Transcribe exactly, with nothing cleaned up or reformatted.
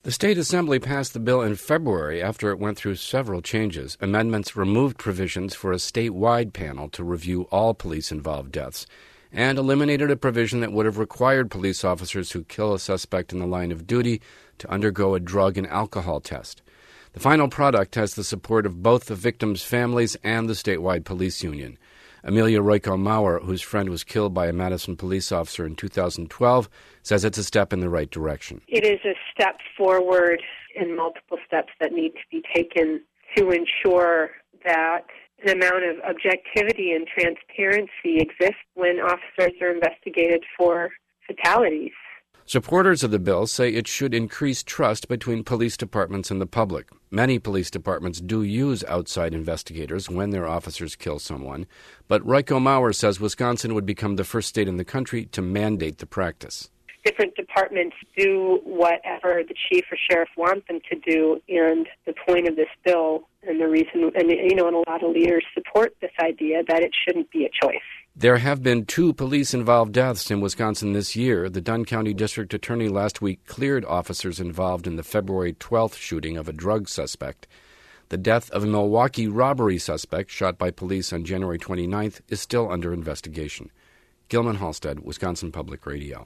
The state assembly passed the bill in February after it went through several changes. Amendments removed provisions for a statewide panel to review all police-involved deaths and eliminated a provision that would have required police officers who kill a suspect in the line of duty to undergo a drug and alcohol test. The final product has the support of both the victims' families and the statewide police union. Amelia Royko-Maurer, whose friend was killed by a Madison police officer in two thousand twelve, says it's a step in the right direction. It is a step forward in multiple steps that need to be taken to ensure that an amount of objectivity and transparency exists when officers are investigated for fatalities. Supporters of the bill say it should increase trust between police departments and the public. Many police departments do use outside investigators when their officers kill someone, but Royko-Maurer says Wisconsin would become the first state in the country to mandate the practice. Different departments do whatever the chief or sheriff want them to do, and the point of this bill and the reason, and you know, and a lot of leaders support this idea that it shouldn't be a choice. There have been two police-involved deaths in Wisconsin this year. The Dunn County District Attorney last week cleared officers involved in the February twelfth shooting of a drug suspect. The death of a Milwaukee robbery suspect shot by police on January twenty-ninth is still under investigation. Gilman Halstead, Wisconsin Public Radio.